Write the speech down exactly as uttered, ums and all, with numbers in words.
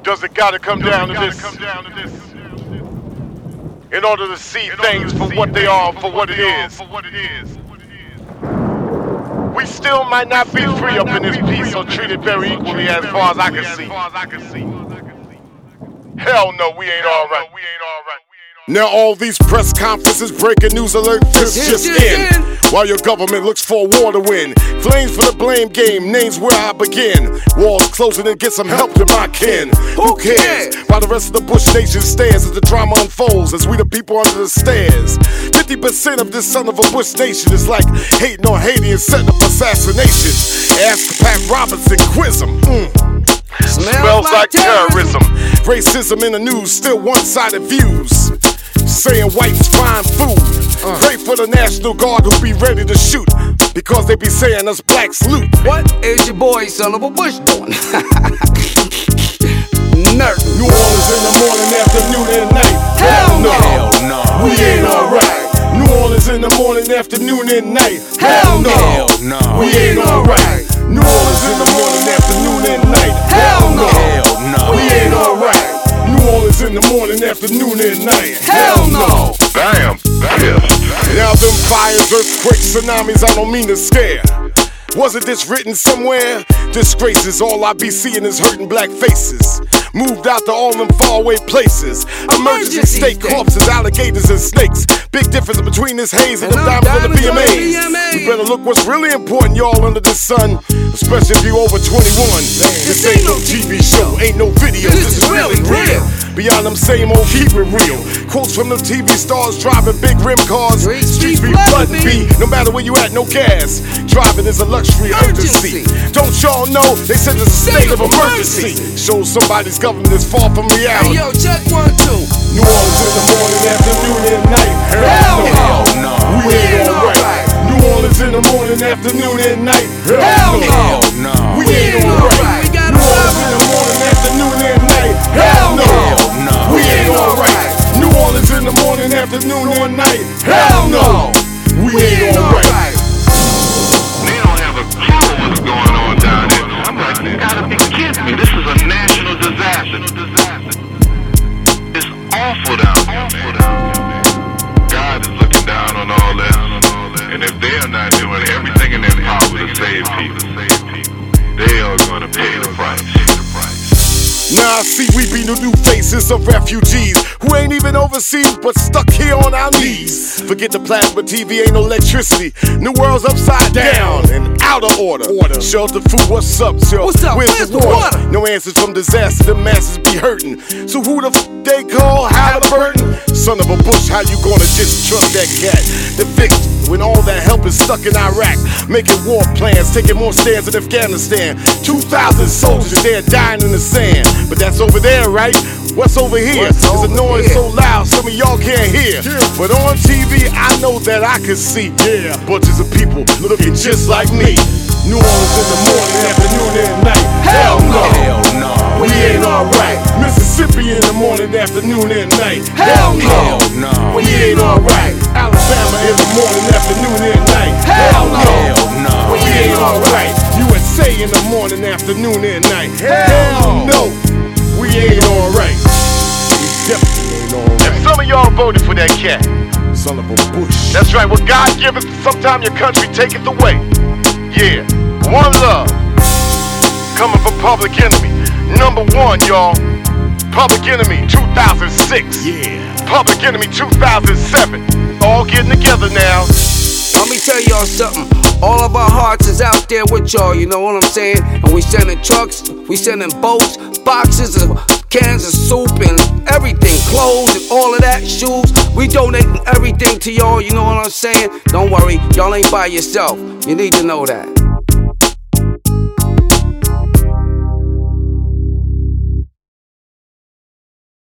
Does it gotta come down to this? In order to see things for what they are, for what it is. We still might not be free up in this piece or treated very equally as far as I can see. Hell no, we ain't alright. Now all these press conferences, breaking news alert, this just in. While your government looks for a war to win. Flames for the blame game, names where I begin. Walls closing and get some help to my kin. Who cares? While the rest of the Bush Nation stares as the drama unfolds, as we the people under the stairs. fifty percent of this son of a Bush Nation is like hating on Haiti and setting up assassinations. Ask Pat Robertson, quiz him. Mm. Smells, Smells like, like terrorism. terrorism. Racism in the news, still one-sided views. Saying whites find food. Uh. Pray for the National Guard who be ready to shoot, because they be saying us blacks loot. What is your boy, son of a Bush, doing? Nerd. New Orleans in the morning, afternoon, and night. Hell no. Hell no. We ain't alright. New Orleans in the morning, afternoon, and night. Hell no. Hell no. We ain't alright. New Orleans in the morning, afternoon, and night. Hell no. Hell no. We ain't alright. New Orleans in the morning, afternoon, and night. Hell no. Damn. Damn. Now them fires, earthquakes, tsunamis, I don't mean to scare. Wasn't this written somewhere? Disgraces, all I be seeing is hurting black faces. Moved out to all them faraway places. Emergency state corpses, alligators and snakes. Big difference between this haze and, and the diamonds on the B M As. We better look what's really important, y'all, under the sun. Especially if you over twenty-one. This ain't no T V show, ain't no video. This, this is really real. Beyond them same old, keep it real. Quotes from them T V stars driving big rim cars. Streets be flooding me. No matter where you at, no gas. Driving is a luxury urgency. Don't y'all know they said it's a state of emergency? Shows somebody's government is far from reality. Hey yo, check one, two. New Orleans in the morning, afternoon, and night. Hell no. We ain't alright. New Orleans in the morning, afternoon, and night. Hell no. We ain't alright. New Orleans in the morning, afternoon, and night. Hell no. We ain't alright. New Orleans in the morning, afternoon, and night. Hell no. We ain't alright. They don't have a clue what's going on down there. I'm like, you gotta be kidding me. This is a national disaster. It's awful down here, man. God is looking down on all that. And if they are not doing everything in their power to save people, they are gonna pay the price. Now I see we be the new faces of refugees who ain't even overseas but stuck here on our knees. Forget the plasma T V, ain't no electricity. New world's upside down and out of order. order. Shelter, food, what's up, sir? What's up? Where's, Where's the water? water? No answers from disaster, the masses be hurting. So who the f they call Halliburton? Son of a Bush, how you gonna just trust that cat? The victim, when all that help is stuck in Iraq, making war plans, taking more stands in Afghanistan. Two thousand soldiers there dying in the sand. But that's over there, right? What's over here? What's it's a noise so loud, some of y'all can't hear. Yeah. But on T V, I know that I can see. Yeah, bunches of people looking just like me. New Orleans in the morning, afternoon, and night. Hell no. Hell no. We ain't alright. Mississippi in the morning, afternoon, and night. Hell no. Hell no. We ain't alright. Alabama in the morning, afternoon, and night. Hell no. Hell no. We ain't alright. U S A in the morning, afternoon, and night. Hell no. We ain't alright. We definitely ain't alright. And some of y'all voted for that cat. Son of a Bush. That's right. What God give us, sometime your country taketh away. Yeah. One love. Coming from Public Enemy. Number one, y'all. Public Enemy two thousand six. Yeah. Public Enemy two thousand seven. All getting together now. Let me tell y'all something. All of our hearts is out there with y'all, you know what I'm saying? And we sending trucks, we sending boats, boxes of cans of soup and everything, clothes and all of that, shoes. We donating everything to y'all, you know what I'm saying? Don't worry, y'all ain't by yourself. You need to know that.